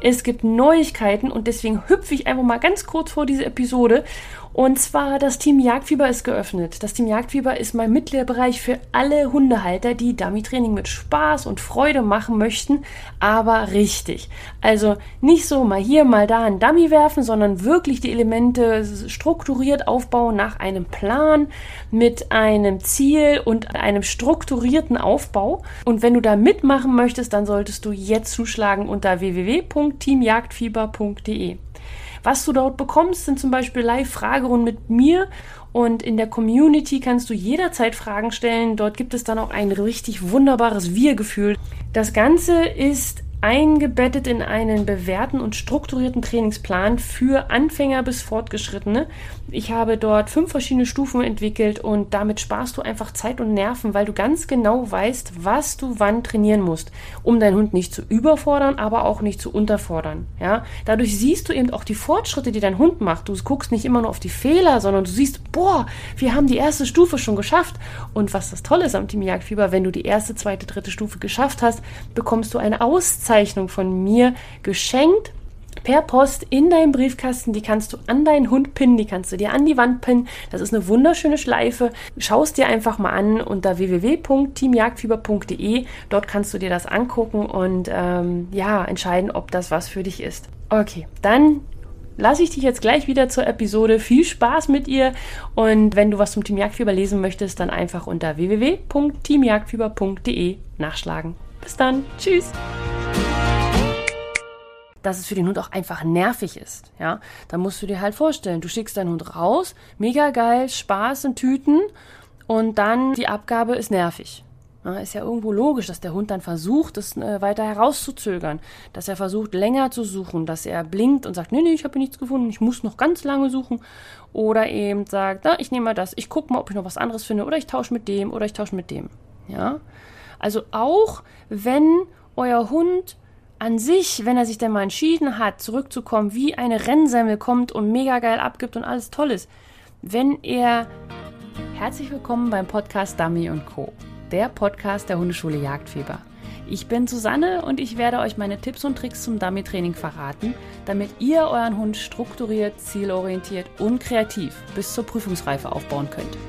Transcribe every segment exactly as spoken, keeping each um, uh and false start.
Es gibt Neuigkeiten und deswegen hüpfe ich einfach mal ganz kurz vor diese Episode. Und zwar, das Team Jagdfieber ist geöffnet. Das Team Jagdfieber ist mein Mitgliederbereich für alle Hundehalter, die Dummy-Training mit Spaß und Freude machen möchten, aber richtig. Also nicht so mal hier, mal da ein Dummy werfen, sondern wirklich die Elemente strukturiert aufbauen nach einem Plan, mit einem Ziel und einem strukturierten Aufbau. Und wenn du da mitmachen möchtest, dann solltest du jetzt zuschlagen unter w w w punkt team jagdfieber punkt d e. Was du dort bekommst, sind zum Beispiel Live-Fragerunden mit mir und in der Community kannst du jederzeit Fragen stellen. Dort gibt es dann auch ein richtig wunderbares Wir-Gefühl. Das Ganze ist eingebettet in einen bewährten und strukturierten Trainingsplan für Anfänger bis Fortgeschrittene. Ich habe dort fünf verschiedene Stufen entwickelt und damit sparst du einfach Zeit und Nerven, weil du ganz genau weißt, was du wann trainieren musst, um deinen Hund nicht zu überfordern, aber auch nicht zu unterfordern. Ja? Dadurch siehst du eben auch die Fortschritte, die dein Hund macht. Du guckst nicht immer nur auf die Fehler, sondern du siehst, boah, wir haben die erste Stufe schon geschafft. Und was das Tolle ist am Team Jagdfieber, wenn du die erste, zweite, dritte Stufe geschafft hast, bekommst du eine Auszeichnung von mir geschenkt per Post in deinem Briefkasten. Die kannst du an deinen Hund pinnen, die kannst du dir an die Wand pinnen. Das ist eine wunderschöne Schleife. Schau es dir einfach mal an unter w w w punkt team jagdfieber punkt d e. Dort kannst du dir das angucken und ähm, ja, entscheiden, ob das was für dich ist. Okay, dann lasse ich dich jetzt gleich wieder zur Episode. Viel Spaß mit ihr und wenn du was zum Team Jagdfieber lesen möchtest, dann einfach unter w w w punkt team jagdfieber punkt d e nachschlagen. Bis dann. Tschüss. Dass es für den Hund auch einfach nervig ist, ja, da musst du dir halt vorstellen, du schickst deinen Hund raus, mega geil, Spaß in Tüten und dann die Abgabe ist nervig. Ja, ist ja irgendwo logisch, dass der Hund dann versucht, das äh, weiter herauszuzögern, dass er versucht, länger zu suchen, dass er blinkt und sagt, nee, nee, ich habe hier nichts gefunden, ich muss noch ganz lange suchen oder eben sagt, na, ich nehme mal das, ich gucke mal, ob ich noch was anderes finde oder ich tausche mit dem oder ich tausche mit dem, ja. Also auch, wenn euer Hund an sich, wenn er sich dann mal entschieden hat, zurückzukommen, wie eine Rennsemmel kommt und mega geil abgibt und alles toll ist. Wenn er... Herzlich willkommen beim Podcast Dummy und Co., der Podcast der Hundeschule Jagdfieber. Ich bin Susanne und ich werde euch meine Tipps und Tricks zum Dummy-Training verraten, damit ihr euren Hund strukturiert, zielorientiert und kreativ bis zur Prüfungsreife aufbauen könnt.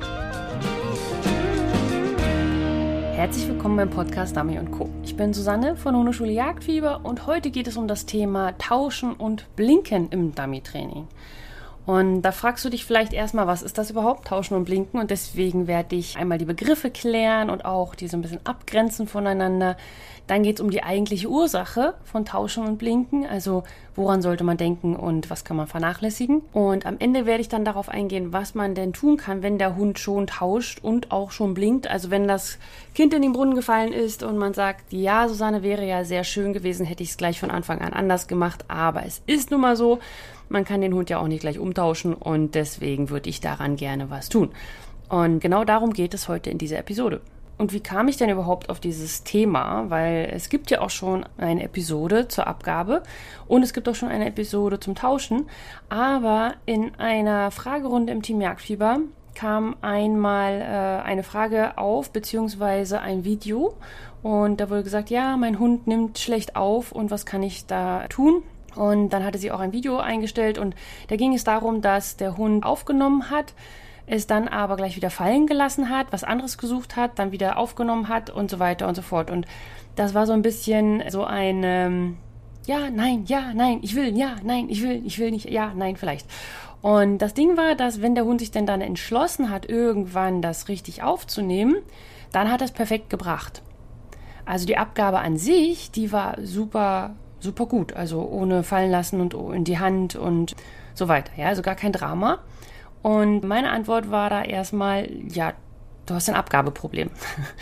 Herzlich willkommen beim Podcast Dummy und Co. Ich bin Susanne von Hundeschule Jagdfieber und heute geht es um das Thema Tauschen und Blinken im Dummy-Training. Und da fragst du dich vielleicht erstmal, was ist das überhaupt, Tauschen und Blinken? Und deswegen werde ich einmal die Begriffe klären und auch die so ein bisschen abgrenzen voneinander. Dann geht es um die eigentliche Ursache von Tauschen und Blinken, also woran sollte man denken und was kann man vernachlässigen. Und am Ende werde ich dann darauf eingehen, was man denn tun kann, wenn der Hund schon tauscht und auch schon blinkt. Also wenn das Kind in den Brunnen gefallen ist und man sagt, ja, Susanne, wäre ja sehr schön gewesen, hätte ich es gleich von Anfang an anders gemacht, aber es ist nun mal so, man kann den Hund ja auch nicht gleich umtauschen und deswegen würde ich daran gerne was tun. Und genau darum geht es heute in dieser Episode. Und wie kam ich denn überhaupt auf dieses Thema? Weil es gibt ja auch schon eine Episode zur Abgabe und es gibt auch schon eine Episode zum Tauschen. Aber in einer Fragerunde im Team Jagdfieber kam einmal äh, eine Frage auf, beziehungsweise ein Video. Und da wurde gesagt, ja, mein Hund nimmt schlecht auf und was kann ich da tun? Und dann hatte sie auch ein Video eingestellt und da ging es darum, dass der Hund aufgenommen hat, es dann aber gleich wieder fallen gelassen hat, was anderes gesucht hat, dann wieder aufgenommen hat und so weiter und so fort. Und das war so ein bisschen so ein ähm, ja, nein, ja, nein, ich will, ja, nein, ich will, ich will nicht, ja, nein, vielleicht. Und das Ding war, dass wenn der Hund sich denn dann entschlossen hat, irgendwann das richtig aufzunehmen, dann hat er es perfekt gebracht. Also die Abgabe an sich, die war super, super gut. Also ohne fallen lassen und in die Hand und so weiter. Ja, also gar kein Drama. Und meine Antwort war da erstmal, ja, du hast ein Abgabeproblem.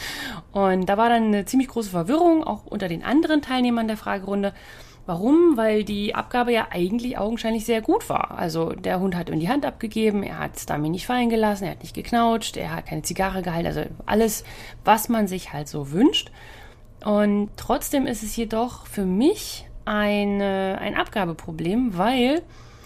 Und da war dann eine ziemlich große Verwirrung, auch unter den anderen Teilnehmern der Fragerunde. Warum? Weil die Abgabe ja eigentlich augenscheinlich sehr gut war. Also der Hund hat ihm die Hand abgegeben, er hat es damit nicht fallen gelassen, er hat nicht geknautscht, er hat keine Zigarre gehalten, also alles, was man sich halt so wünscht. Und trotzdem ist es jedoch für mich eine, ein Abgabeproblem, weil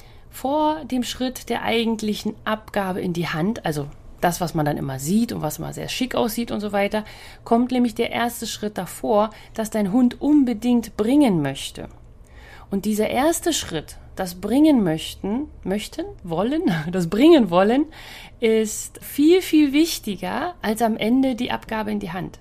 vor dem Schritt der eigentlichen Abgabe in die Hand, also das, was man dann immer sieht und was mal sehr schick aussieht und so weiter, kommt nämlich der erste Schritt davor, dass dein Hund unbedingt bringen möchte. Und dieser erste Schritt, das bringen möchten, möchten, wollen, das bringen wollen, ist viel, viel wichtiger als am Ende die Abgabe in die Hand.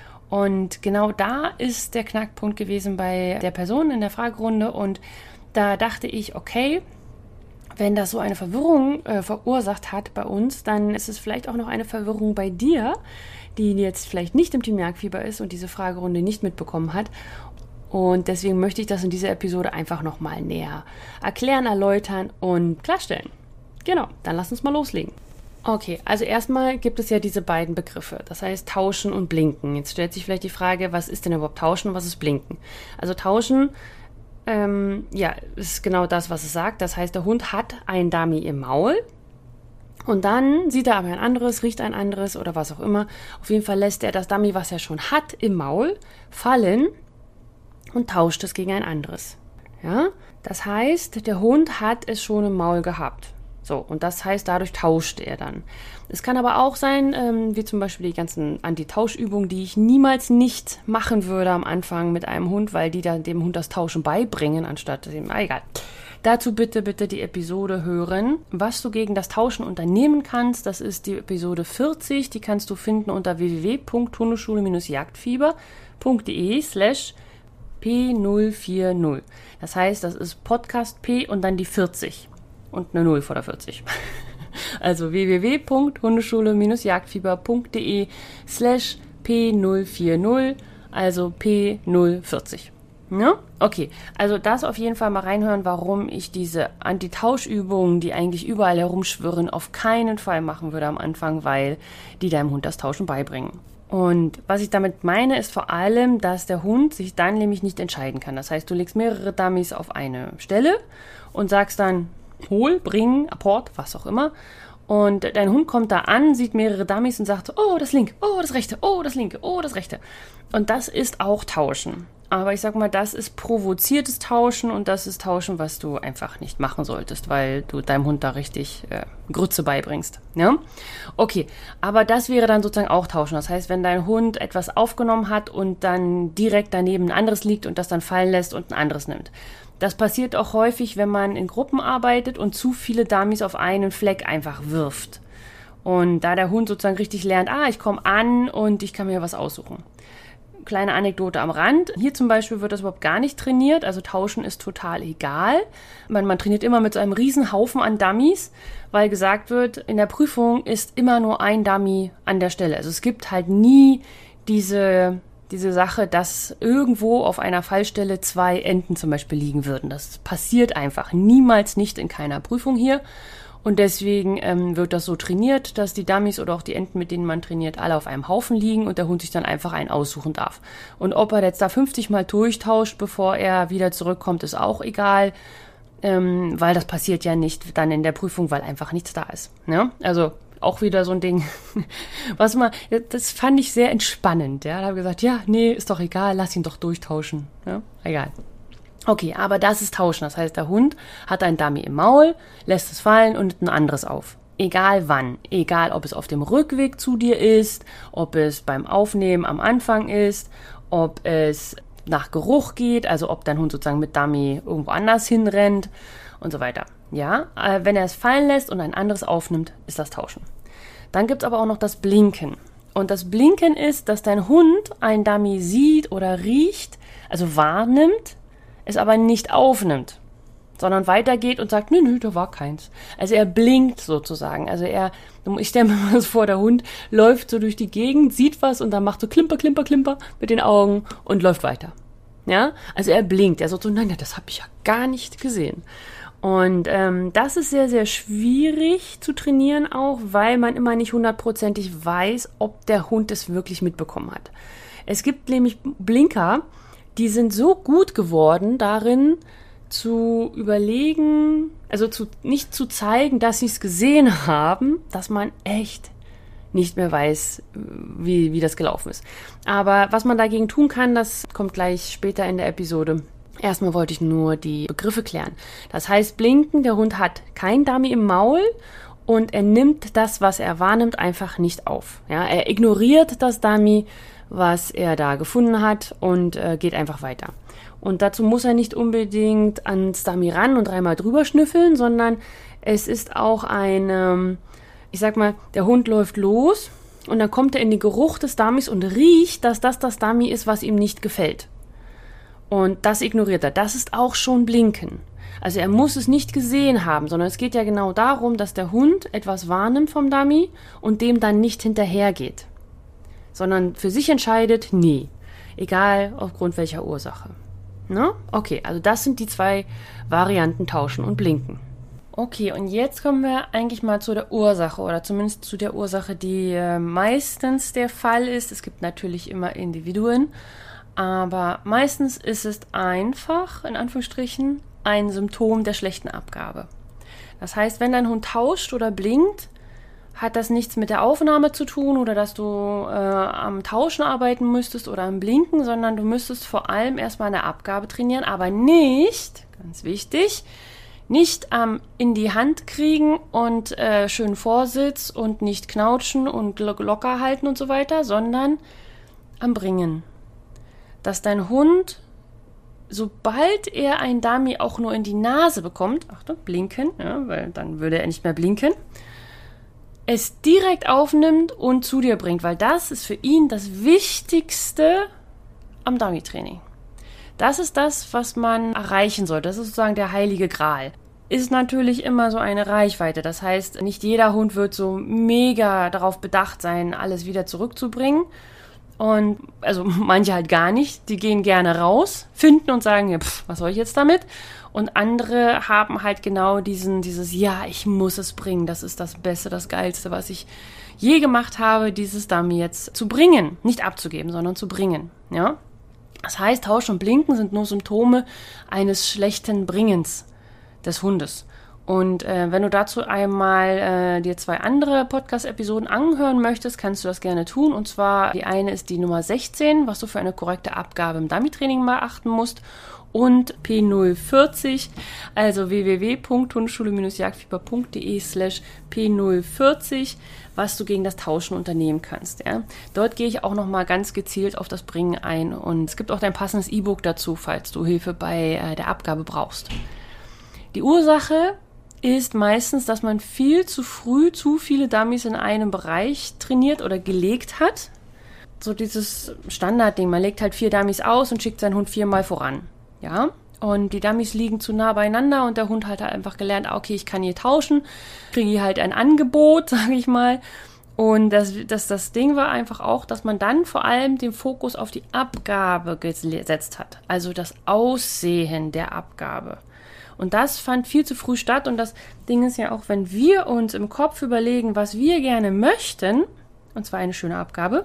Und genau da ist der Knackpunkt gewesen bei der Person in der Fragerunde. Und da dachte ich, okay, wenn das so eine Verwirrung äh, verursacht hat bei uns, dann ist es vielleicht auch noch eine Verwirrung bei dir, die jetzt vielleicht nicht im Team Jagdfieber ist und diese Fragerunde nicht mitbekommen hat. Und deswegen möchte ich das in dieser Episode einfach nochmal näher erklären, erläutern und klarstellen. Genau, dann lass uns mal loslegen. Okay, also erstmal gibt es ja diese beiden Begriffe, das heißt Tauschen und Blinken. Jetzt stellt sich vielleicht die Frage, was ist denn überhaupt Tauschen und was ist Blinken? Also Tauschen, ähm, ja, ist genau das, was es sagt. Das heißt, der Hund hat ein Dummy im Maul und dann sieht er aber ein anderes, riecht ein anderes oder was auch immer. Auf jeden Fall lässt er das Dummy, was er schon hat, im Maul fallen und tauscht es gegen ein anderes. Ja? Das heißt, der Hund hat es schon im Maul gehabt. So, und das heißt, dadurch tauscht er dann. Es kann aber auch sein, ähm, wie zum Beispiel die ganzen Anti-Tauschübungen, die ich niemals nicht machen würde am Anfang mit einem Hund, weil die dann dem Hund das Tauschen beibringen, anstatt dem, ah, egal. Dazu bitte, bitte die Episode hören, was du gegen das Tauschen unternehmen kannst. Das ist die Episode vierzig, die kannst du finden unter w w w punkt hundeschule-jagdfieber.de slash P null vier null. Das heißt, das ist Podcast P und dann die vierzig und eine null vor der vierzig. Also w w w punkt hundeschule-jagdfieber.de slash P null vier null, also P null vierzig. Ja? Okay, also das auf jeden Fall mal reinhören, warum ich diese Anti-Tauschübungen, die eigentlich überall herumschwirren, auf keinen Fall machen würde am Anfang, weil die deinem Hund das Tauschen beibringen. Und was ich damit meine, ist vor allem, dass der Hund sich dann nämlich nicht entscheiden kann. Das heißt, du legst mehrere Dummies auf eine Stelle und sagst dann, hol, bring, Apport, was auch immer. Und dein Hund kommt da an, sieht mehrere Dummies und sagt, oh, das linke, oh, das rechte, oh, das linke, oh, das rechte. Und das ist auch Tauschen. Aber ich sag mal, das ist provoziertes Tauschen und das ist Tauschen, was du einfach nicht machen solltest, weil du deinem Hund da richtig äh, Grütze beibringst. Ja? Okay, aber das wäre dann sozusagen auch Tauschen. Das heißt, wenn dein Hund etwas aufgenommen hat und dann direkt daneben ein anderes liegt und das dann fallen lässt und ein anderes nimmt. Das passiert auch häufig, wenn man in Gruppen arbeitet und zu viele Dummies auf einen Fleck einfach wirft. Und da der Hund sozusagen richtig lernt, ah, ich komme an und ich kann mir was aussuchen. Kleine Anekdote am Rand. Hier zum Beispiel wird das überhaupt gar nicht trainiert. Also Tauschen ist total egal. Man, man trainiert immer mit so einem riesen Haufen an Dummies, weil gesagt wird, in der Prüfung ist immer nur ein Dummy an der Stelle. Also es gibt halt nie diese, diese Sache, dass irgendwo auf einer Fallstelle zwei Enten zum Beispiel liegen würden. Das passiert einfach niemals nicht in keiner Prüfung hier. Und deswegen ähm, wird das so trainiert, dass die Dummies oder auch die Enten, mit denen man trainiert, alle auf einem Haufen liegen und der Hund sich dann einfach einen aussuchen darf. Und ob er jetzt da fünfzig Mal durchtauscht, bevor er wieder zurückkommt, ist auch egal, ähm, weil das passiert ja nicht dann in der Prüfung, weil einfach nichts da ist. Ja? Also auch wieder so ein Ding, was man, das fand ich sehr entspannend. Ja? Da habe ich gesagt, ja, nee, ist doch egal, lass ihn doch durchtauschen. Ja? Egal. Okay, aber das ist Tauschen. Das heißt, der Hund hat ein Dummy im Maul, lässt es fallen und ein anderes auf. Egal wann. Egal, ob es auf dem Rückweg zu dir ist, ob es beim Aufnehmen am Anfang ist, ob es nach Geruch geht, also ob dein Hund sozusagen mit Dummy irgendwo anders hinrennt und so weiter. Ja, äh, wenn er es fallen lässt und ein anderes aufnimmt, ist das Tauschen. Dann gibt es aber auch noch das Blinken. Und das Blinken ist, dass dein Hund ein Dummy sieht oder riecht, also wahrnimmt, es aber nicht aufnimmt, sondern weitergeht und sagt, nö, nö, da war keins. Also er blinkt sozusagen. Also er, ich stelle mir mal das vor, der Hund läuft so durch die Gegend, sieht was und dann macht so Klimper, Klimper, Klimper mit den Augen und läuft weiter. Ja, also er blinkt. Er sagt so, nein, das habe ich ja gar nicht gesehen. Und ähm, das ist sehr, sehr schwierig zu trainieren auch, weil man immer nicht hundertprozentig weiß, ob der Hund es wirklich mitbekommen hat. Es gibt nämlich Blinker, die sind so gut geworden darin, zu überlegen, also zu, nicht zu zeigen, dass sie es gesehen haben, dass man echt nicht mehr weiß, wie, wie das gelaufen ist. Aber was man dagegen tun kann, das kommt gleich später in der Episode. Erstmal wollte ich nur die Begriffe klären. Das heißt, blinken, der Hund hat kein Dummy im Maul und er nimmt das, was er wahrnimmt, einfach nicht auf. Ja, er ignoriert das Dummy, was er da gefunden hat und äh, geht einfach weiter. Und dazu muss er nicht unbedingt ans Dummy ran und dreimal drüber schnüffeln, sondern es ist auch ein, ähm, ich sag mal, der Hund läuft los und dann kommt er in den Geruch des Dummys und riecht, dass das das Dummy ist, was ihm nicht gefällt. Und das ignoriert er. Das ist auch schon Blinken. Also er muss es nicht gesehen haben, sondern es geht ja genau darum, dass der Hund etwas wahrnimmt vom Dummy und dem dann nicht hinterhergeht, sondern für sich entscheidet, nee, egal aufgrund welcher Ursache. Ne? Okay, also das sind die zwei Varianten, Tauschen und Blinken. Okay, und jetzt kommen wir eigentlich mal zu der Ursache oder zumindest zu der Ursache, die äh, meistens der Fall ist. Es gibt natürlich immer Individuen, aber meistens ist es einfach, in Anführungsstrichen, ein Symptom der schlechten Abgabe. Das heißt, wenn dein Hund tauscht oder blinkt, hat das nichts mit der Aufnahme zu tun oder dass du äh, am Tauschen arbeiten müsstest oder am Blinken, sondern du müsstest vor allem erstmal eine Abgabe trainieren, aber nicht, ganz wichtig, nicht ähm, in die Hand kriegen und äh, schön Vorsitz und nicht knautschen und lo- locker halten und so weiter, sondern am Bringen. Dass dein Hund, sobald er ein Dummy auch nur in die Nase bekommt, Achtung, blinken, ja, weil dann würde er nicht mehr blinken, es direkt aufnimmt und zu dir bringt, weil das ist für ihn das Wichtigste am Dummy-Training. Das ist das, was man erreichen sollte. Das ist sozusagen der heilige Gral. Ist natürlich immer so eine Reichweite. Das heißt, nicht jeder Hund wird so mega darauf bedacht sein, alles wieder zurückzubringen. Und also manche halt gar nicht. Die gehen gerne raus, finden und sagen, ja, pff, was soll ich jetzt damit? Und andere haben halt genau diesen, dieses, ja, ich muss es bringen. Das ist das Beste, das Geilste, was ich je gemacht habe, dieses Dummy jetzt zu bringen. Nicht abzugeben, sondern zu bringen. Ja? Das heißt, Tauschen und Blinken sind nur Symptome eines schlechten Bringens des Hundes. Und äh, wenn du dazu einmal äh, dir zwei andere Podcast-Episoden anhören möchtest, kannst du das gerne tun. Und zwar, die eine ist die Nummer sechzehn, was du für eine korrekte Abgabe im Dummy-Training mal achten musst. Und P null vierzig, also w w w punkt hundeschule jagdfieber punkt d e slash P null vierzig, was du gegen das Tauschen unternehmen kannst. Ja. Dort gehe ich auch nochmal ganz gezielt auf das Bringen ein. Und es gibt auch dein passendes E-Book dazu, falls du Hilfe bei äh, der Abgabe brauchst. Die Ursache ist meistens, dass man viel zu früh zu viele Dummies in einem Bereich trainiert oder gelegt hat. So dieses Standardding, man legt halt vier Dummies aus und schickt seinen Hund viermal voran. Ja, und die Dummies liegen zu nah beieinander und der Hund hat halt einfach gelernt, okay, ich kann hier tauschen, kriege hier halt ein Angebot, sage ich mal. Und das, das, das Ding war einfach auch, dass man dann vor allem den Fokus auf die Abgabe gesetzt hat. Also das Aussehen der Abgabe. Und das fand viel zu früh statt. Und das Ding ist ja auch, wenn wir uns im Kopf überlegen, was wir gerne möchten, und zwar eine schöne Abgabe,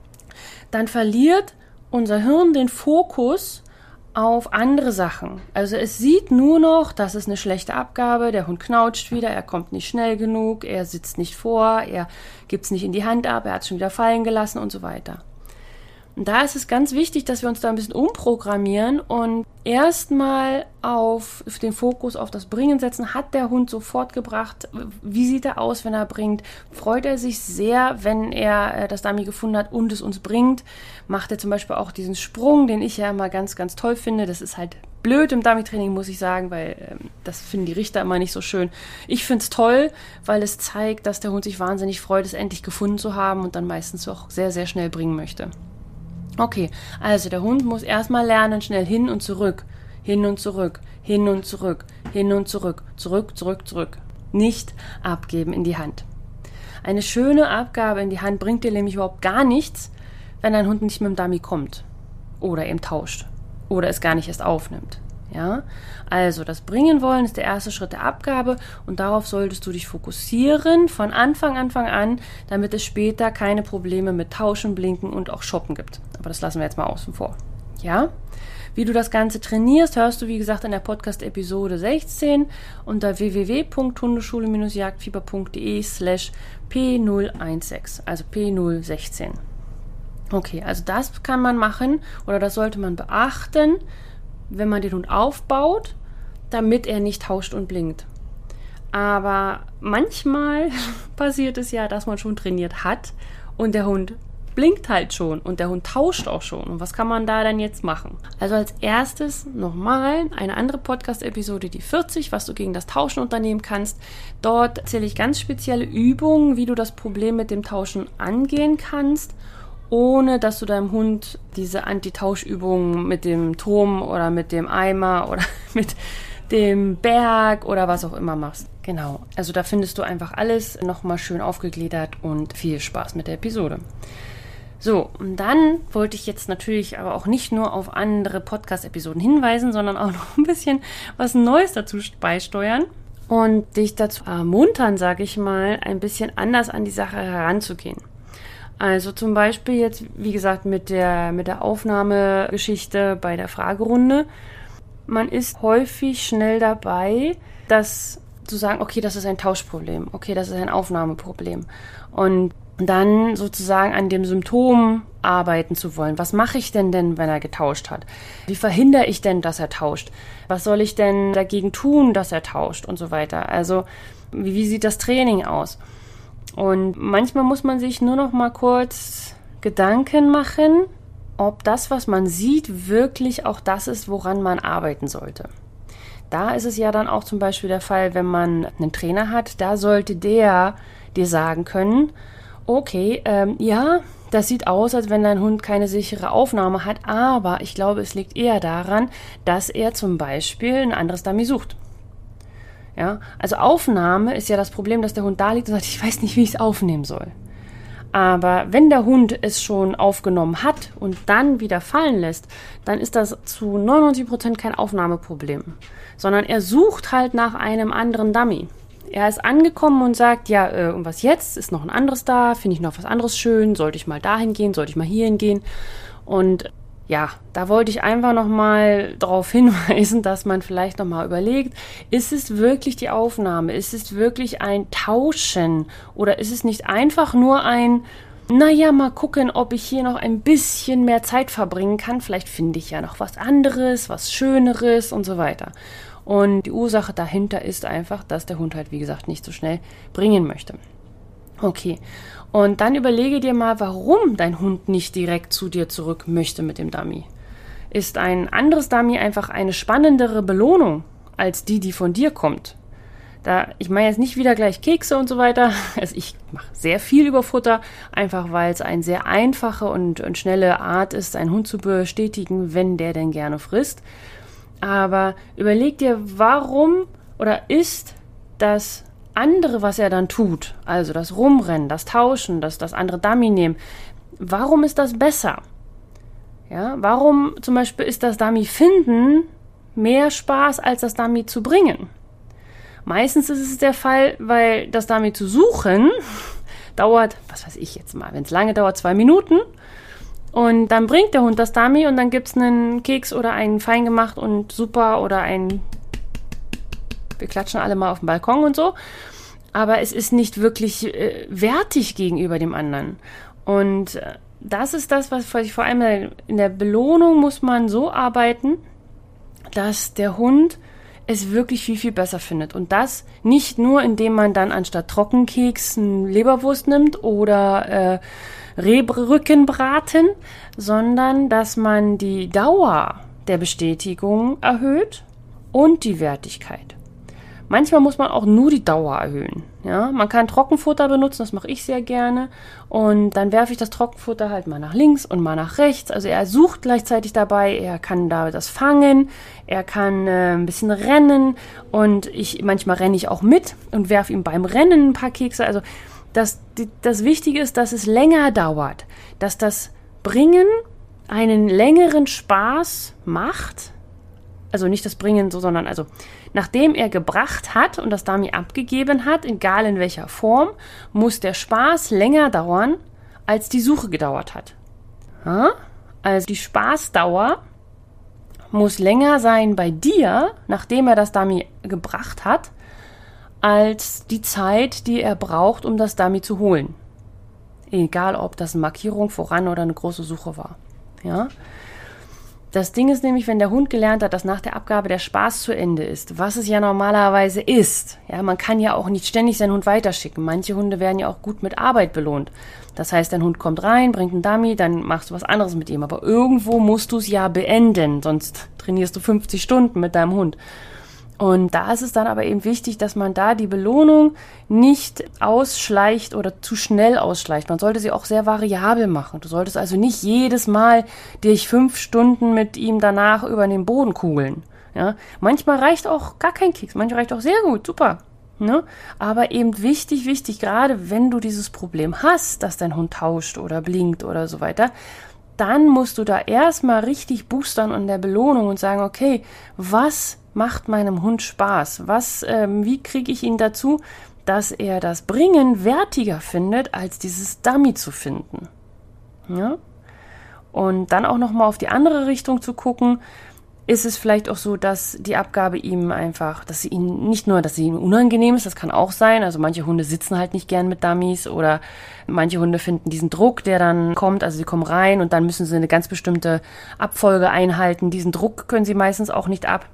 dann verliert unser Hirn den Fokus auf andere Sachen. Also es sieht nur noch, das ist eine schlechte Abgabe, der Hund knautscht wieder, er kommt nicht schnell genug, er sitzt nicht vor, er gibt es nicht in die Hand ab, er hat es schon wieder fallen gelassen und so weiter. Und da ist es ganz wichtig, dass wir uns da ein bisschen umprogrammieren und erstmal auf den Fokus auf das Bringen setzen. Hat der Hund sofort gebracht? Wie sieht er aus, wenn er bringt? Freut er sich sehr, wenn er das Dummy gefunden hat und es uns bringt? Macht er zum Beispiel auch diesen Sprung, den ich ja immer ganz, ganz toll finde. Das ist halt blöd im Dummy-Training, muss ich sagen, weil ähm, das finden die Richter immer nicht so schön. Ich finde es toll, weil es zeigt, dass der Hund sich wahnsinnig freut, es endlich gefunden zu haben und dann meistens auch sehr, sehr schnell bringen möchte. Okay, also der Hund muss erstmal lernen, schnell hin und zurück, hin und zurück, hin und zurück, hin und zurück, zurück, zurück, zurück. Nicht abgeben in die Hand. Eine schöne Abgabe in die Hand bringt dir nämlich überhaupt gar nichts, wenn dein Hund nicht mit dem Dummy kommt oder eben tauscht oder es gar nicht erst aufnimmt. Ja, also das Bringen wollen ist der erste Schritt der Abgabe und darauf solltest du dich fokussieren von Anfang, Anfang an, damit es später keine Probleme mit Tauschen, Blinken und auch Shoppen gibt. Aber das lassen wir jetzt mal außen vor. Ja, wie du das Ganze trainierst, hörst du wie gesagt in der Podcast-Episode sechzehn unter w w w punkt hundeschule jagdfieber punkt d e slash P null sechzehn, also P null sechzehn. Okay, also das kann man machen oder das sollte man beachten, wenn man den Hund aufbaut, damit er nicht tauscht und blinkt. Aber manchmal passiert es ja, dass man schon trainiert hat und der Hund blinkt halt schon und der Hund tauscht auch schon. Und was kann man da dann jetzt machen? Also als erstes nochmal eine andere Podcast-Episode, die vierzig, was du gegen das Tauschen unternehmen kannst. Dort erzähle ich ganz spezielle Übungen, wie du das Problem mit dem Tauschen angehen kannst, ohne dass du deinem Hund diese Anti-Tauschübungen mit dem Turm oder mit dem Eimer oder mit dem Berg oder was auch immer machst. Genau, also da findest du einfach alles nochmal schön aufgegliedert und viel Spaß mit der Episode. So, und dann wollte ich jetzt natürlich aber auch nicht nur auf andere Podcast-Episoden hinweisen, sondern auch noch ein bisschen was Neues dazu beisteuern und dich dazu ermuntern, sage ich mal, ein bisschen anders an die Sache heranzugehen. Also zum Beispiel jetzt, wie gesagt, mit der, mit der Aufnahmegeschichte bei der Fragerunde. Man ist häufig schnell dabei, das zu sagen, okay, das ist ein Tauschproblem, okay, das ist ein Aufnahmeproblem. Und dann sozusagen an dem Symptom arbeiten zu wollen. Was mache ich denn denn, wenn er getauscht hat? Wie verhindere ich denn, dass er tauscht? Was soll ich denn dagegen tun, dass er tauscht und so weiter? Also wie, wie sieht das Training aus? Und manchmal muss man sich nur noch mal kurz Gedanken machen, ob das, was man sieht, wirklich auch das ist, woran man arbeiten sollte. Da ist es ja dann auch zum Beispiel der Fall, wenn man einen Trainer hat, da sollte der dir sagen können, okay, ähm, ja, das sieht aus, als wenn dein Hund keine sichere Aufnahme hat, aber ich glaube, es liegt eher daran, dass er zum Beispiel ein anderes Dummy sucht. Ja, also Aufnahme ist ja das Problem, dass der Hund da liegt und sagt, ich weiß nicht, wie ich es aufnehmen soll. Aber wenn der Hund es schon aufgenommen hat und dann wieder fallen lässt, dann ist das zu neunundneunzig Prozent kein Aufnahmeproblem, sondern er sucht halt nach einem anderen Dummy. Er ist angekommen und sagt, ja, äh, und was jetzt? Ist noch ein anderes da? Finde ich noch was anderes schön? Sollte ich mal dahin gehen? Sollte ich mal hierhin gehen? Und ja, da wollte ich einfach nochmal darauf hinweisen, dass man vielleicht nochmal überlegt, ist es wirklich die Aufnahme? Ist es wirklich ein Tauschen? Oder ist es nicht einfach nur ein, naja, mal gucken, ob ich hier noch ein bisschen mehr Zeit verbringen kann? Vielleicht finde ich ja noch was anderes, was Schöneres und so weiter. Und die Ursache dahinter ist einfach, dass der Hund halt, wie gesagt, nicht so schnell bringen möchte. Okay, und dann überlege dir mal, warum dein Hund nicht direkt zu dir zurück möchte mit dem Dummy. Ist ein anderes Dummy einfach eine spannendere Belohnung als die, die von dir kommt? Da, ich meine jetzt nicht wieder gleich Kekse und so weiter. Also ich mache sehr viel über Futter, einfach weil es eine sehr einfache und, und schnelle Art ist, einen Hund zu bestätigen, wenn der denn gerne frisst. Aber überleg dir, warum oder ist das andere, was er dann tut, also das Rumrennen, das Tauschen, das, das andere Dummy nehmen, warum ist das besser? Ja, warum zum Beispiel ist das Dummy finden mehr Spaß, als das Dummy zu bringen? Meistens ist es der Fall, weil das Dummy zu suchen dauert, was weiß ich jetzt mal, wenn es lange dauert, zwei Minuten. Und dann bringt der Hund das Dummy und dann gibt es einen Keks oder einen Feingemacht und super oder ein, wir klatschen alle mal auf dem Balkon und so. Aber es ist nicht wirklich äh, wertig gegenüber dem anderen. Und äh, das ist das, was ich vor allem in der Belohnung muss man so arbeiten, dass der Hund es wirklich viel, viel besser findet. Und das nicht nur, indem man dann anstatt Trockenkeks einen Leberwurst nimmt oder äh, Rebrückenbraten, sondern dass man die Dauer der Bestätigung erhöht und die Wertigkeit. Manchmal muss man auch nur die Dauer erhöhen. Ja, man kann Trockenfutter benutzen, das mache ich sehr gerne. Und dann werfe ich das Trockenfutter halt mal nach links und mal nach rechts. Also er sucht gleichzeitig dabei, er kann da das fangen, er kann äh, ein bisschen rennen und ich manchmal renne ich auch mit und werfe ihm beim Rennen ein paar Kekse. Also das, die, das Wichtige ist, dass es länger dauert, dass das Bringen einen längeren Spaß macht. Also nicht das Bringen so, sondern also nachdem er gebracht hat und das Dummy abgegeben hat, egal in welcher Form, muss der Spaß länger dauern, als die Suche gedauert hat. Ja? Also die Spaßdauer muss länger sein bei dir, nachdem er das Dummy gebracht hat, als die Zeit, die er braucht, um das Dummy zu holen. Egal, ob das eine Markierung voran oder eine große Suche war. Ja? Das Ding ist nämlich, wenn der Hund gelernt hat, dass nach der Abgabe der Spaß zu Ende ist, was es ja normalerweise ist. Ja, man kann ja auch nicht ständig seinen Hund weiterschicken. Manche Hunde werden ja auch gut mit Arbeit belohnt. Das heißt, dein Hund kommt rein, bringt einen Dummy, dann machst du was anderes mit ihm. Aber irgendwo musst du es ja beenden, sonst trainierst du fünfzig Stunden mit deinem Hund. Und da ist es dann aber eben wichtig, dass man da die Belohnung nicht ausschleicht oder zu schnell ausschleicht. Man sollte sie auch sehr variabel machen. Du solltest also nicht jedes Mal dich fünf Stunden mit ihm danach über den Boden kugeln. Ja? Manchmal reicht auch gar kein Keks, manchmal reicht auch sehr gut, super. Ne? Aber eben wichtig, wichtig, gerade wenn du dieses Problem hast, dass dein Hund tauscht oder blinkt oder so weiter, dann musst du da erstmal richtig boostern an der Belohnung und sagen, okay, was macht meinem Hund Spaß? Was, ähm, wie kriege ich ihn dazu, dass er das Bringen wertiger findet, als dieses Dummy zu finden? Ja? Und dann auch nochmal auf die andere Richtung zu gucken, ist es vielleicht auch so, dass die Abgabe ihm einfach, dass sie ihn nicht nur, dass sie ihm unangenehm ist, das kann auch sein, also manche Hunde sitzen halt nicht gern mit Dummies oder manche Hunde finden diesen Druck, der dann kommt, also sie kommen rein und dann müssen sie eine ganz bestimmte Abfolge einhalten, diesen Druck können sie meistens auch nicht ab.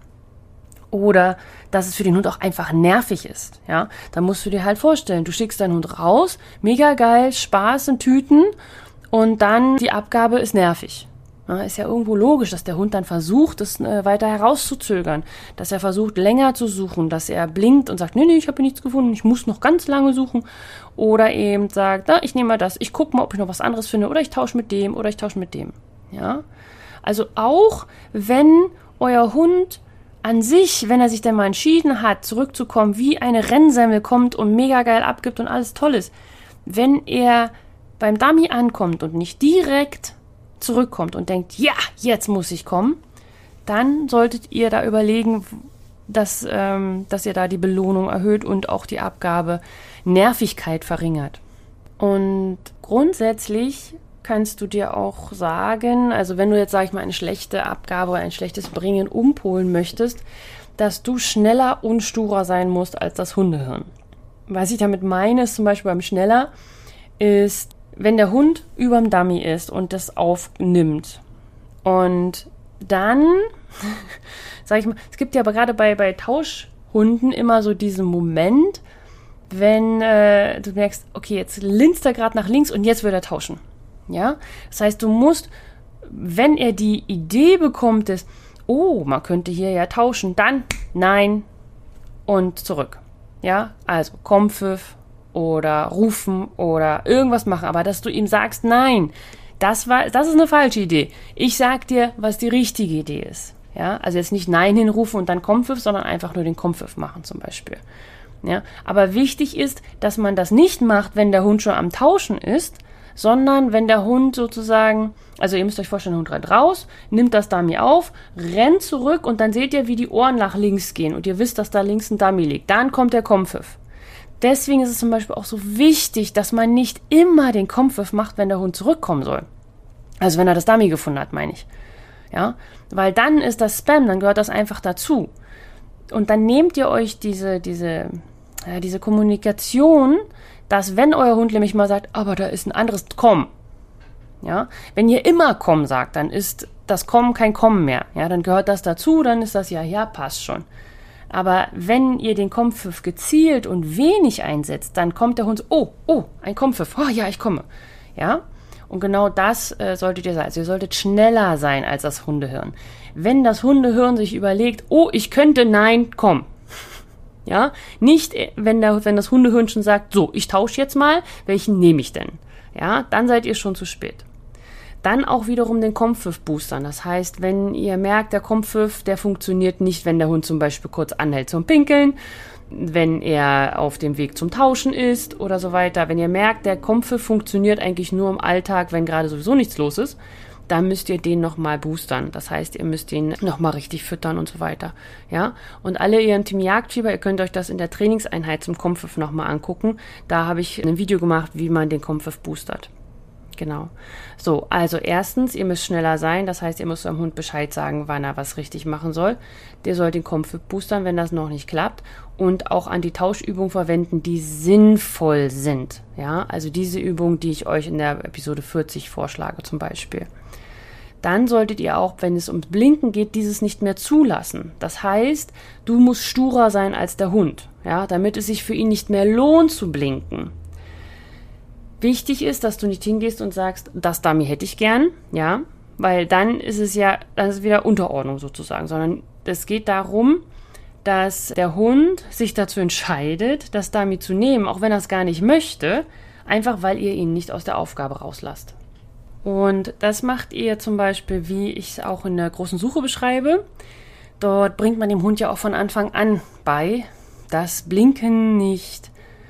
Oder dass es für den Hund auch einfach nervig ist, ja. Da musst du dir halt vorstellen, du schickst deinen Hund raus, mega geil, Spaß in Tüten und dann die Abgabe ist nervig. Ja, ist ja irgendwo logisch, dass der Hund dann versucht, das äh, weiter herauszuzögern, dass er versucht, länger zu suchen, dass er blinkt und sagt, nee, nee, ich habe hier nichts gefunden, ich muss noch ganz lange suchen. Oder eben sagt, na, ich nehme mal das, ich gucke mal, ob ich noch was anderes finde oder ich tausche mit dem oder ich tausche mit dem. Ja, also auch wenn euer Hund an sich, wenn er sich denn mal entschieden hat, zurückzukommen, wie eine Rennsemmel kommt und mega geil abgibt und alles toll ist, wenn er beim Dummy ankommt und nicht direkt zurückkommt und denkt, ja, jetzt muss ich kommen, dann solltet ihr da überlegen, dass, ähm, dass ihr da die Belohnung erhöht und auch die Abgabe Nervigkeit verringert. Und grundsätzlich kannst du dir auch sagen, also wenn du jetzt, sag ich mal, eine schlechte Abgabe oder ein schlechtes Bringen umpolen möchtest, dass du schneller und sturer sein musst als das Hundehirn. Was ich damit meine, ist zum Beispiel beim Schneller, ist, wenn der Hund überm Dummy ist und das aufnimmt und dann, sag ich mal, es gibt ja aber gerade bei, bei Tauschhunden immer so diesen Moment, wenn äh, du merkst, okay, jetzt linst er gerade nach links und jetzt will er tauschen. Ja, das heißt, du musst, wenn er die Idee bekommt, ist, oh, man könnte hier ja tauschen, dann nein und zurück. Ja, also Kompfiff oder rufen oder irgendwas machen, aber dass du ihm sagst, nein, das war, das ist eine falsche Idee. Ich sag dir, was die richtige Idee ist. Ja, also jetzt nicht nein hinrufen und dann Kompfiff, sondern einfach nur den Kompfiff machen zum Beispiel. Ja, aber wichtig ist, dass man das nicht macht, wenn der Hund schon am Tauschen ist, sondern wenn der Hund sozusagen, also ihr müsst euch vorstellen, der Hund rennt raus, nimmt das Dummy auf, rennt zurück und dann seht ihr, wie die Ohren nach links gehen und ihr wisst, dass da links ein Dummy liegt. Dann kommt der Kompfiff. Deswegen ist es zum Beispiel auch so wichtig, dass man nicht immer den Kompfiff macht, wenn der Hund zurückkommen soll. Also wenn er das Dummy gefunden hat, meine ich. Ja, weil dann ist das Spam, dann gehört das einfach dazu. Und dann nehmt ihr euch diese, diese, ja, diese Kommunikation, dass wenn euer Hund nämlich mal sagt, aber da ist ein anderes Komm, ja, wenn ihr immer Komm sagt, dann ist das Komm kein Komm mehr, ja, dann gehört das dazu, dann ist das ja, ja, passt schon. Aber wenn ihr den Kompfiff gezielt und wenig einsetzt, dann kommt der Hund so, oh, oh, ein Kompfiff, oh ja, ich komme, ja, und genau das äh, solltet ihr sein, also ihr solltet schneller sein als das Hundehirn. Wenn das Hundehirn sich überlegt, oh, ich könnte, nein, komm. Ja, nicht, wenn, der, wenn das Hundehirn schon sagt, so, ich tausche jetzt mal, welchen nehme ich denn? Ja, dann seid ihr schon zu spät. Dann auch wiederum den Kompfiff boostern. Das heißt, wenn ihr merkt, der Kompfiff, der funktioniert nicht, wenn der Hund zum Beispiel kurz anhält zum Pinkeln, wenn er auf dem Weg zum Tauschen ist oder so weiter. Wenn ihr merkt, der Kompfiff funktioniert eigentlich nur im Alltag, wenn gerade sowieso nichts los ist, dann müsst ihr den nochmal boostern. Das heißt, ihr müsst den nochmal richtig füttern und so weiter. Ja, und alle ihr im Team Jagdfieber, ihr könnt euch das in der Trainingseinheit zum Kompfiff nochmal angucken. Da habe ich ein Video gemacht, wie man den Kompfiff boostert. Genau. So, also erstens, ihr müsst schneller sein. Das heißt, ihr müsst eurem Hund Bescheid sagen, wann er was richtig machen soll. Der soll den Kompfiff boostern, wenn das noch nicht klappt. Und auch an die Tauschübungen verwenden, die sinnvoll sind. Ja, also diese Übung, die ich euch in der Episode vierzig vorschlage zum Beispiel. dann solltet ihr auch, wenn es ums Blinken geht, dieses nicht mehr zulassen. Das heißt, du musst sturer sein als der Hund, ja, damit es sich für ihn nicht mehr lohnt zu blinken. Wichtig ist, dass du nicht hingehst und sagst, das Dummy hätte ich gern, ja, weil dann ist es ja, dann ist es wieder Unterordnung sozusagen, sondern es geht darum, dass der Hund sich dazu entscheidet, das Dummy zu nehmen, auch wenn er es gar nicht möchte, einfach weil ihr ihn nicht aus der Aufgabe rauslasst. Und das macht ihr zum Beispiel, wie ich es auch in der großen Suche beschreibe. Dort bringt man dem Hund ja auch von Anfang an bei, dass Blinken nicht,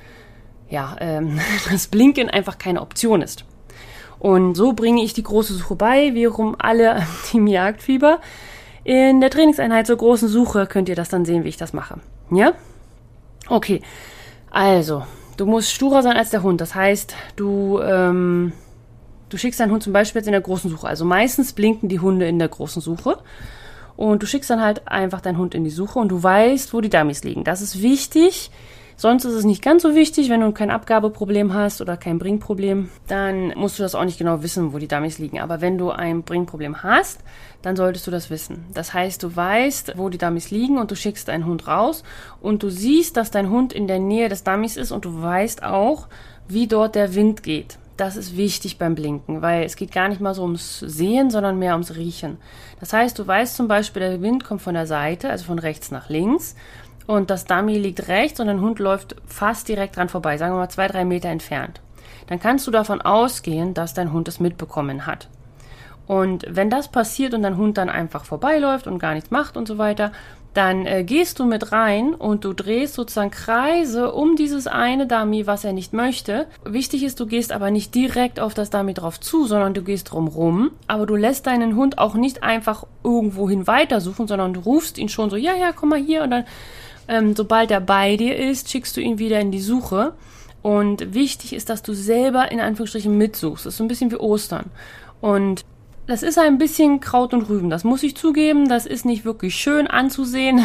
ja, ähm, dass Blinken einfach keine Option ist. Und so bringe ich die große Suche bei, wie rum alle Team Jagdfieber. In der Trainingseinheit zur großen Suche könnt ihr das dann sehen, wie ich das mache. Ja? Okay, also, du musst sturer sein als der Hund. Das heißt, du, ähm, du schickst deinen Hund zum Beispiel jetzt in der großen Suche. Also meistens blinken die Hunde in der großen Suche. Und du schickst dann halt einfach deinen Hund in die Suche und du weißt, wo die Dummies liegen. Das ist wichtig. Sonst ist es nicht ganz so wichtig, wenn du kein Abgabeproblem hast oder kein Bringproblem, dann musst du das auch nicht genau wissen, wo die Dummies liegen. Aber wenn du ein Bringproblem hast, dann solltest du das wissen. Das heißt, du weißt, wo die Dummies liegen und du schickst deinen Hund raus und du siehst, dass dein Hund in der Nähe des Dummies ist und du weißt auch, wie dort der Wind geht. Das ist wichtig beim Blinken, weil es geht gar nicht mal so ums Sehen, sondern mehr ums Riechen. Das heißt, du weißt zum Beispiel, der Wind kommt von der Seite, also von rechts nach links. Und das Dummy liegt rechts und dein Hund läuft fast direkt dran vorbei, sagen wir mal zwei, drei Meter entfernt. Dann kannst du davon ausgehen, dass dein Hund es mitbekommen hat. Und wenn das passiert und dein Hund dann einfach vorbeiläuft und gar nichts macht und so weiter, dann äh, gehst du mit rein und du drehst sozusagen Kreise um dieses eine Dummy, was er nicht möchte. Wichtig ist, du gehst aber nicht direkt auf das Dummy drauf zu, sondern du gehst drumrum. Aber du lässt deinen Hund auch nicht einfach irgendwohin weitersuchen, sondern du rufst ihn schon so, ja, ja, komm mal hier und dann Ähm, sobald er bei dir ist, schickst du ihn wieder in die Suche. Und wichtig ist, dass du selber in Anführungsstrichen mitsuchst. Das ist so ein bisschen wie Ostern. Und das ist ein bisschen Kraut und Rüben. Das muss ich zugeben. Das ist nicht wirklich schön anzusehen.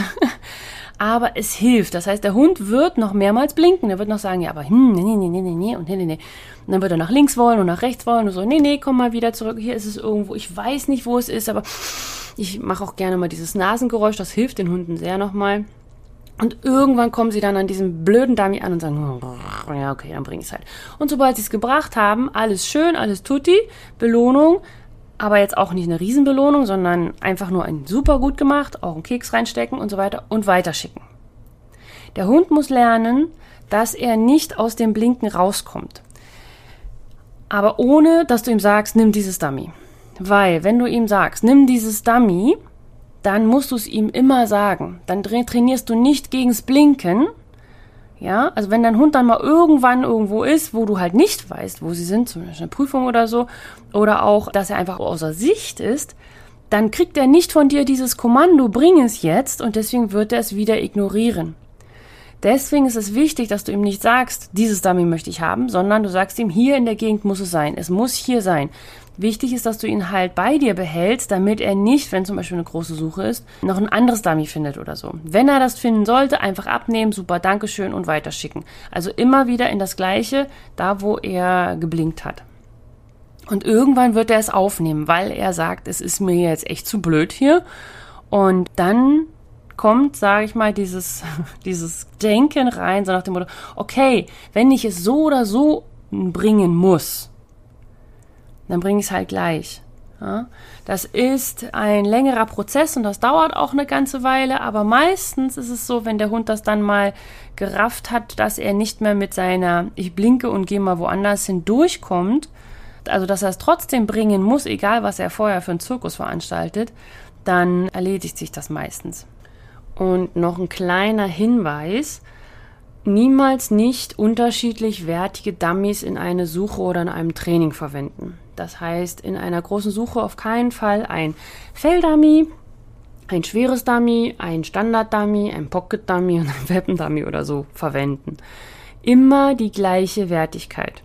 Aber es hilft. Das heißt, der Hund wird noch mehrmals blinken. Er wird noch sagen, ja, aber hm, nee, nee, nee, nee, nee und nee, nee, nee. Und dann wird er nach links wollen und nach rechts wollen und so, nee, nee, komm mal wieder zurück. Hier ist es irgendwo. Ich weiß nicht, wo es ist, aber ich mache auch gerne mal dieses Nasengeräusch. Das hilft den Hunden sehr nochmal. Und irgendwann kommen sie dann an diesem blöden Dummy an und sagen, oh, ja, okay, dann bring ich es halt. Und sobald sie es gebracht haben, alles schön, alles tutti, Belohnung, aber jetzt auch nicht eine Riesenbelohnung, sondern einfach nur ein super gut gemacht, auch einen Keks reinstecken und so weiter und weiterschicken. Der Hund muss lernen, dass er nicht aus dem Blinken rauskommt. Aber ohne, dass du ihm sagst, nimm dieses Dummy. Weil, wenn du ihm sagst, nimm dieses Dummy, dann musst du es ihm immer sagen. Dann trainierst du nicht gegens Blinken. Ja, also wenn dein Hund dann mal irgendwann irgendwo ist, wo du halt nicht weißt, wo sie sind, zum Beispiel eine Prüfung oder so, oder auch, dass er einfach außer Sicht ist, dann kriegt er nicht von dir dieses Kommando, bring es jetzt, und deswegen wird er es wieder ignorieren. Deswegen ist es wichtig, dass du ihm nicht sagst, dieses Dummy möchte ich haben, sondern du sagst ihm, hier in der Gegend muss es sein. Es muss hier sein. Wichtig ist, dass du ihn halt bei dir behältst, damit er nicht, wenn zum Beispiel eine große Suche ist, noch ein anderes Dummy findet oder so. Wenn er das finden sollte, einfach abnehmen, super, Dankeschön und weiterschicken. Also immer wieder in das Gleiche, da wo er geblinkt hat. Und irgendwann wird er es aufnehmen, weil er sagt, es ist mir jetzt echt zu blöd hier. Und dann kommt, sage ich mal, dieses, dieses Denken rein, so nach dem Motto, okay, wenn ich es so oder so bringen muss, dann bringe ich es halt gleich. Ja? Das ist ein längerer Prozess und das dauert auch eine ganze Weile, aber meistens ist es so, wenn der Hund das dann mal gerafft hat, dass er nicht mehr mit seiner ich blinke und gehe mal woanders hin durchkommt, also dass er es trotzdem bringen muss, egal was er vorher für einen Zirkus veranstaltet, dann erledigt sich das meistens. Und noch ein kleiner Hinweis, niemals nicht unterschiedlich wertige Dummies in eine Suche oder in einem Training verwenden. Das heißt, in einer großen Suche auf keinen Fall ein Felldummy, ein schweres Dummy, ein Standard-Dummy, ein Pocket-Dummy und ein Welpen-Dummy oder so verwenden. Immer die gleiche Wertigkeit.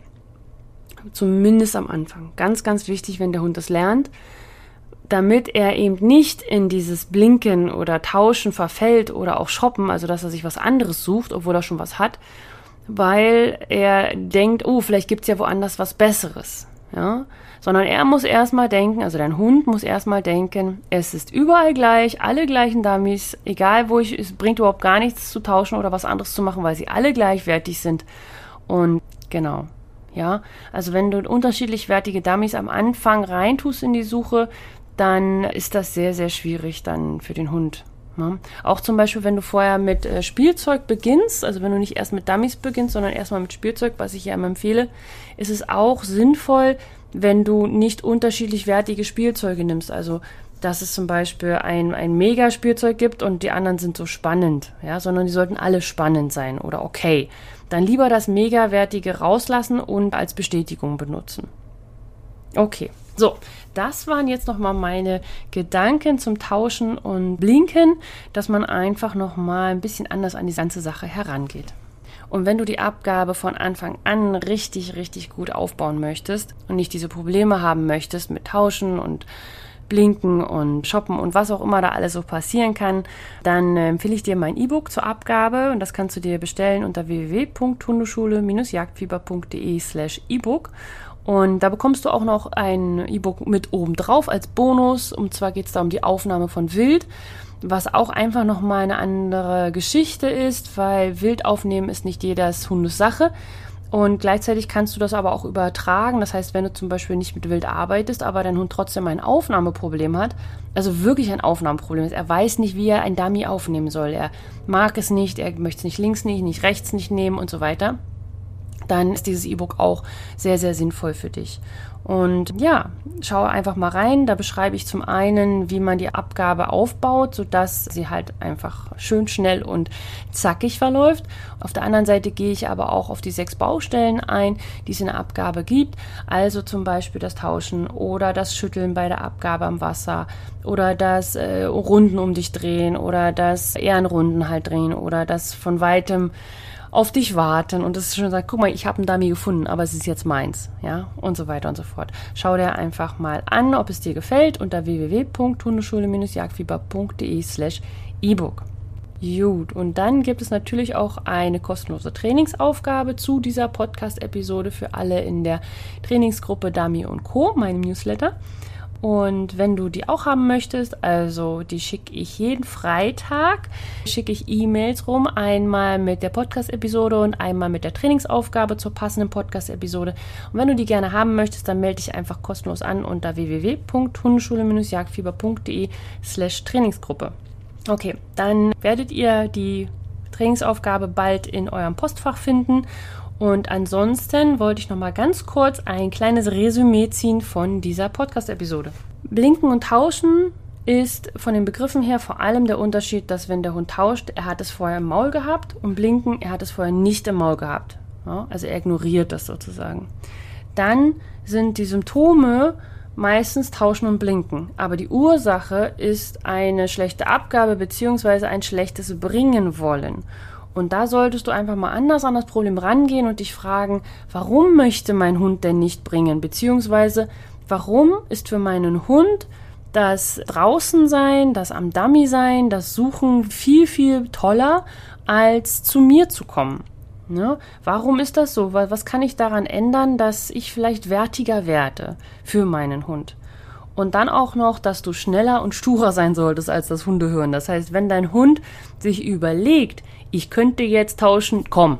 Zumindest am Anfang. Ganz, ganz wichtig, wenn der Hund das lernt, damit er eben nicht in dieses Blinken oder Tauschen verfällt oder auch Shoppen, also dass er sich was anderes sucht, obwohl er schon was hat, weil er denkt, oh, vielleicht gibt's ja woanders was Besseres. Ja, sondern er muss erstmal denken, also dein Hund muss erstmal denken, es ist überall gleich, alle gleichen Dummies, egal wo ich, es bringt überhaupt gar nichts zu tauschen oder was anderes zu machen, weil sie alle gleichwertig sind. Und genau, ja, also wenn du unterschiedlich wertige Dummies am Anfang reintust in die Suche, dann ist das sehr, sehr schwierig dann für den Hund. Ja. Auch zum Beispiel, wenn du vorher mit äh, Spielzeug beginnst, also wenn du nicht erst mit Dummies beginnst, sondern erstmal mit Spielzeug, was ich ja immer empfehle, ist es auch sinnvoll, wenn du nicht unterschiedlich wertige Spielzeuge nimmst. Also, dass es zum Beispiel ein, ein Mega-Spielzeug gibt und die anderen sind so spannend, ja, sondern die sollten alle spannend sein oder okay. Dann lieber das Mega-wertige rauslassen und als Bestätigung benutzen. Okay, so, das waren jetzt nochmal meine Gedanken zum Tauschen und Blinken, dass man einfach nochmal ein bisschen anders an die ganze Sache herangeht. Und wenn du die Abgabe von Anfang an richtig, richtig gut aufbauen möchtest und nicht diese Probleme haben möchtest mit Tauschen und Blinken und Shoppen und was auch immer da alles so passieren kann, dann äh, empfehle ich dir mein E-Book zur Abgabe und das kannst du dir bestellen unter w w w punkt hundeschule Bindestrich jagdfieber punkt d e slash e-book. Und da bekommst du auch noch ein E-Book mit oben drauf als Bonus. Und zwar geht es da um die Aufnahme von Wild, was auch einfach nochmal eine andere Geschichte ist, weil Wild aufnehmen ist nicht jeders Hundes Sache. Und gleichzeitig kannst du das aber auch übertragen. Das heißt, wenn du zum Beispiel nicht mit Wild arbeitest, aber dein Hund trotzdem ein Aufnahmeproblem hat, also wirklich ein Aufnahmeproblem ist, er weiß nicht, wie er ein Dummy aufnehmen soll. Er mag es nicht, er möchte es nicht links nicht, nicht rechts nicht nehmen und so weiter. Dann ist dieses E-Book auch sehr, sehr sinnvoll für dich. Und ja, schau einfach mal rein. Da beschreibe ich zum einen, wie man die Abgabe aufbaut, sodass sie halt einfach schön schnell und zackig verläuft. Auf der anderen Seite gehe ich aber auch auf die sechs Baustellen ein, die es in der Abgabe gibt. Also zum Beispiel das Tauschen oder das Schütteln bei der Abgabe am Wasser oder das äh, Runden um dich drehen oder das Ehrenrunden halt drehen oder das von weitem auf dich warten und das schon sagt, guck mal, ich habe einen Dummy gefunden, aber es ist jetzt meins, ja, und so weiter und so fort. Schau dir einfach mal an, ob es dir gefällt unter w w w punkt hundeschule Bindestrich jagdfieber punkt d e slash e-book. Gut, und dann gibt es natürlich auch eine kostenlose Trainingsaufgabe zu dieser Podcast-Episode für alle in der Trainingsgruppe Dummy und Co., meinem Newsletter. Und wenn du die auch haben möchtest, also die schicke ich jeden Freitag, schicke ich E-Mails rum, einmal mit der Podcast-Episode und einmal mit der Trainingsaufgabe zur passenden Podcast-Episode. Und wenn du die gerne haben möchtest, dann melde dich einfach kostenlos an unter w w w punkt hundeschule Bindestrich jagdfieber punkt d e slash Trainingsgruppe. Okay, dann werdet ihr die Trainingsaufgabe bald in eurem Postfach finden. Und ansonsten wollte ich noch mal ganz kurz ein kleines Resümee ziehen von dieser Podcast-Episode. Blinken und Tauschen ist von den Begriffen her vor allem der Unterschied, dass wenn der Hund tauscht, er hat es vorher im Maul gehabt und Blinken, er hat es vorher nicht im Maul gehabt. Ja, also er ignoriert das sozusagen. Dann sind die Symptome meistens Tauschen und Blinken. Aber die Ursache ist eine schlechte Abgabe bzw. ein schlechtes Bringen wollen. Und da solltest du einfach mal anders an das Problem rangehen und dich fragen, warum möchte mein Hund denn nicht bringen? Beziehungsweise, warum ist für meinen Hund das Draußensein, das am Dummy sein, das Suchen viel, viel toller, als zu mir zu kommen? Ne? Warum ist das so? Was kann ich daran ändern, dass ich vielleicht wertiger werde für meinen Hund? Und dann auch noch, dass du schneller und sturer sein solltest als das Hundehören. Das heißt, wenn dein Hund sich überlegt, ich könnte jetzt tauschen, komm.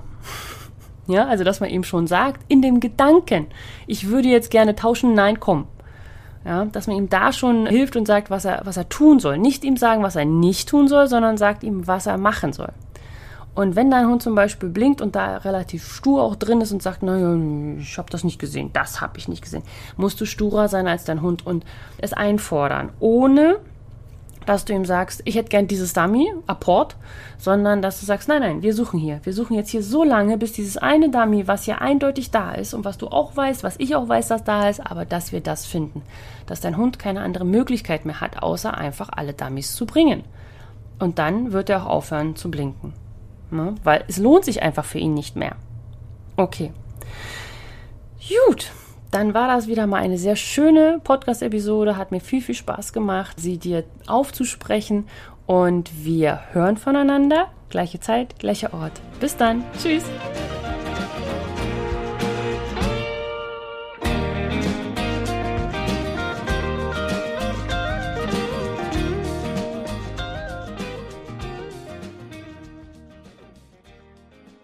Ja, also dass man ihm schon sagt, in dem Gedanken, ich würde jetzt gerne tauschen, nein, komm. Ja, dass man ihm da schon hilft und sagt, was er, was er tun soll. Nicht ihm sagen, was er nicht tun soll, sondern sagt ihm, was er machen soll. Und wenn dein Hund zum Beispiel blinkt und da relativ stur auch drin ist und sagt, naja, ich habe das nicht gesehen, das habe ich nicht gesehen, musst du sturer sein als dein Hund und es einfordern, ohne dass du ihm sagst, ich hätte gern dieses Dummy, Apport, sondern dass du sagst, nein, nein, wir suchen hier. Wir suchen jetzt hier so lange, bis dieses eine Dummy, was hier eindeutig da ist und was du auch weißt, was ich auch weiß, dass da ist, aber dass wir das finden. Dass dein Hund keine andere Möglichkeit mehr hat, außer einfach alle Dummies zu bringen. Und dann wird er auch aufhören zu blinken. Ne? Weil es lohnt sich einfach für ihn nicht mehr. Okay. Gut. Dann war das wieder mal eine sehr schöne Podcast-Episode. Hat mir viel, viel Spaß gemacht, sie dir aufzusprechen. Und wir hören voneinander. Gleiche Zeit, gleicher Ort. Bis dann. Tschüss.